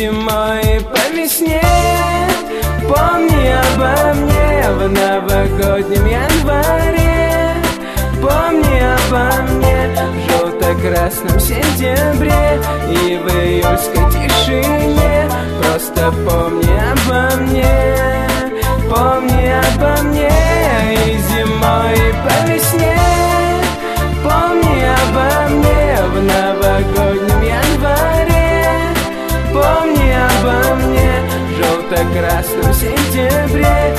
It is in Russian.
зимой, и по весне. Помни обо мне в новогоднем январе. Помни обо мне в желто-красном сентябре и в июльской тишине. Просто помни обо мне, помни обо мне и зимой, и по весне. Помни обо мне в новогоднем январе. Помни обо мне в желто-красном сентябре